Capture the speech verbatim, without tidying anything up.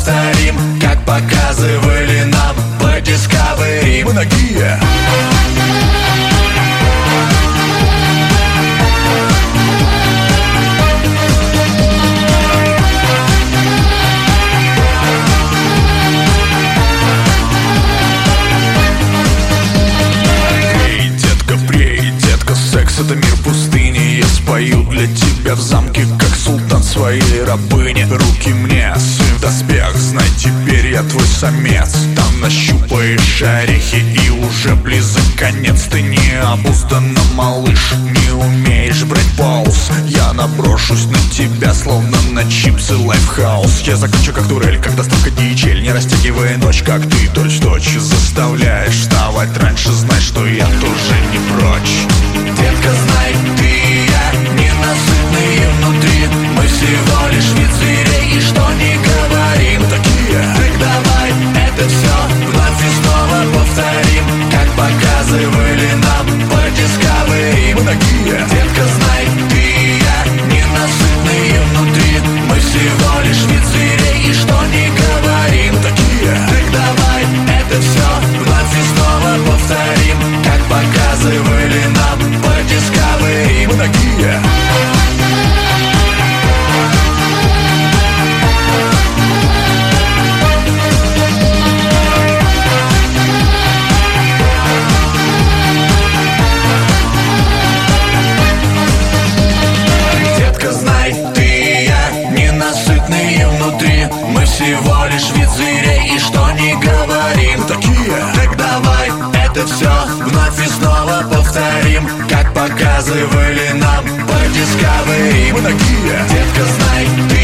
повторим, как показывали нам по Discovery. Мы нагие. Это мир пустыни, я спою для тебя в замке, как султан своей рабыни. Руки мне, сын в доспех, знай, теперь я твой самец. Там нащупаешь орехи и уже близок конец. Ты не обузданно, малыш, не умеешь брать пауз. Я наброшусь на тебя, словно на чипсы Лайфхаус. Я закончу как турель, как доставка ди эйч эль, не растягивая ночь, как ты точь-в-точь. Заставляешь вставать раньше, знай, что я тоже не прочь. Детка, знай, ты и я ненасытные внутри. Мы всего лишь вид зверей, и что не говорим, такие. Так давай это все вновь и снова повторим, как показывали нам по Discovery. Мы такие. Детка, знай, ты и я ненасытные внутри. Мы всего лишь вид зверей, и что не говорим, такие. Так давай это все вновь и снова повторим, как показывали нам по Discovery. Мы такие. Детка, знай, ты и я ненасытные внутри. Мы всего лишь вид зверей, и что не говорим, такие. Так давай это все вновь и снова повторим, как показывали нам по Discovery. Мы такие. Детка, знай, ты